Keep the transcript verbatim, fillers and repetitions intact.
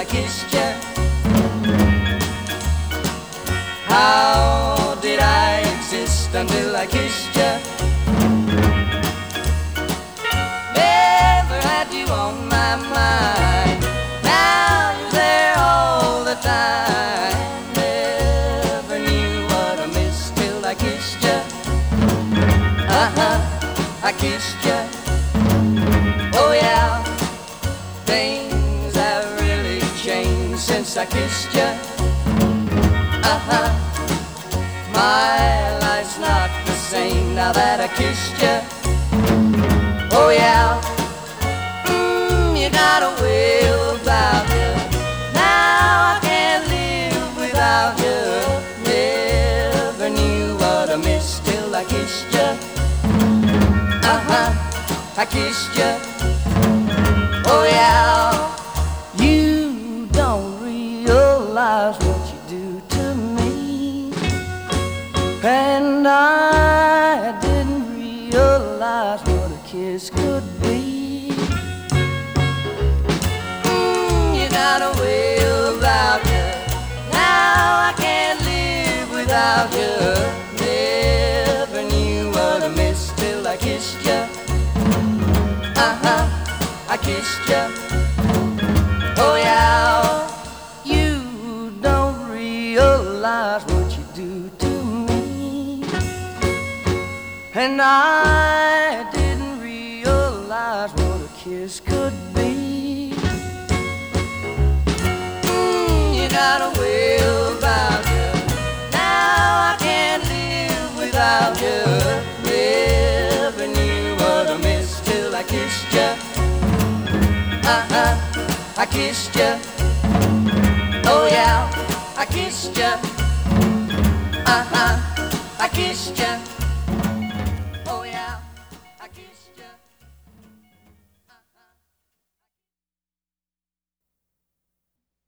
kissed you. How did I exist until I kissed you? Never had you on my mind. Now you're there all the time. Never knew what I missed till I kissed you. Uh-huh, I kissed you. Oh yeah, things have really changed since I kissed you. Uh-huh, my life's not the same now that I kissed you. Oh yeah, mm, you got a way about you. Now I can't live without you. Never knew what I missed till I kissed you. Uh-huh, I kissed you. Oh yeah, you don't realize what you do to me, and I didn't realize what a kiss could be. Mm, you got a way about you. Now I can't live without you. Never knew what I missed till I kissed you. Uh-huh, I kissed you. Oh yeah, you don't realize what you do to me, and I didn't realize what a kiss could be. Mm, you got a way about you. Now I can't live without you. Never knew what I missed till I kissed you. Uh-huh, I kissed you. Oh yeah, I kissed you. Uh-huh, I kissed you. Oh yeah, I kissed you.